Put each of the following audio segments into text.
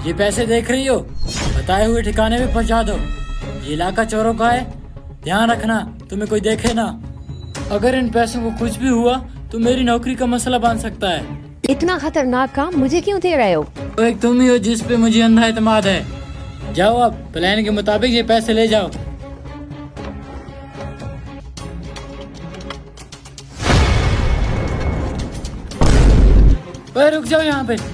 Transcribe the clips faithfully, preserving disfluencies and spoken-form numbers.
ये पैसे देख रही हो, बताए हुए ठिकाने पे पहुंचा दो। ये इलाका चोरों का है, ध्यान रखना तुम्हें कोई देखे ना। अगर इन पैसों को कुछ भी हुआ तो मेरी नौकरी का मसला बन सकता है। इतना खतरनाक काम मुझे क्यों दे रहे हो? तो एक तुम ही हो जिस पे मुझे अंधा एतमाद है। जाओ अब प्लान के मुताबिक ये पैसे ले जाओ। ओए रुक जाओ यहाँ पे।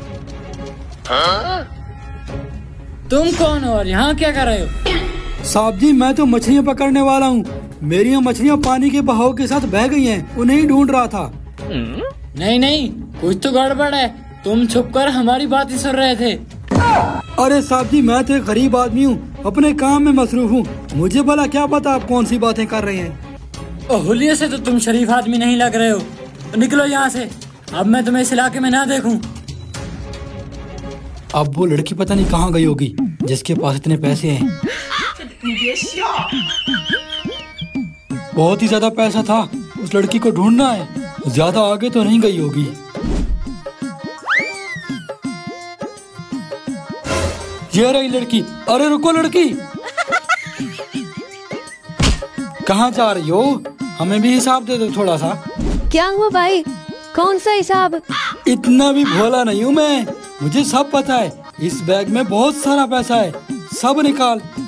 हाँ? तुम कौन हो और यहाँ क्या कर रहे हो? साहब जी मैं तो मछलियाँ पकड़ने वाला हूँ। मेरी यहाँ मछलियाँ पानी के बहाव के साथ बह गई हैं, उन्हें ही ढूंढ रहा था। नहीं नहीं, कुछ तो गड़बड़ है। तुम छुपकर हमारी बात ही सुन रहे थे। अरे साहब जी मैं तो एक गरीब आदमी हूँ, अपने काम में मसरूफ हूँ। मुझे भला क्या पता आप कौन सी बातें कर रहे हैं। हुलिये से तो तुम शरीफ आदमी नहीं लग रहे हो। तो निकलो यहाँ से, अब मैं तुम्हें इस इलाके में ना देखूं। अब वो लड़की पता नहीं कहाँ गई होगी जिसके पास इतने पैसे हैं। बहुत ही ज्यादा पैसा था, उस लड़की को ढूंढना है। ज्यादा आगे तो नहीं गई होगी। ये रही लड़की। अरे रुको लड़की, कहाँ जा रही हो? हमें भी हिसाब दे दो थोड़ा सा। क्या हुआ भाई, कौन सा हिसाब? इतना भी भोला नहीं हूँ मैं, मुझे सब पता है। इस बैग में बहुत सारा पैसा है, सब निकाल।